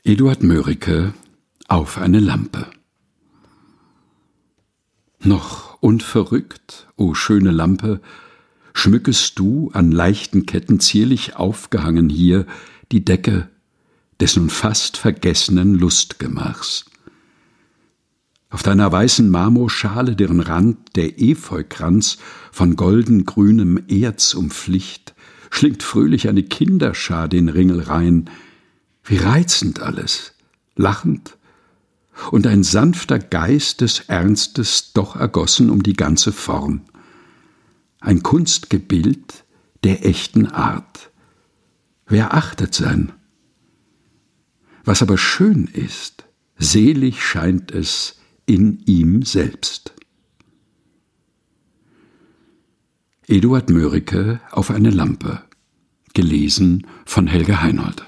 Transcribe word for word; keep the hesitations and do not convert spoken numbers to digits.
Eduard Mörike auf eine Lampe. Noch unverrückt, o schöne Lampe, schmückest du an leichten Ketten zierlich aufgehangen hier die Decke des nun fast vergessenen Lustgemachs. Auf deiner weißen Marmorschale, deren Rand der Efeukranz von goldengrünem Erz umflicht, schlingt fröhlich eine Kinderschar den Ringel rein. Wie reizend alles, lachend, und ein sanfter Geist des Ernstes doch ergossen um die ganze Form. Ein Kunstgebild der echten Art. Wer achtet sein? Was aber schön ist, selig scheint es in ihm selbst. Eduard Mörike auf eine Lampe. Gelesen von Helge Heinold.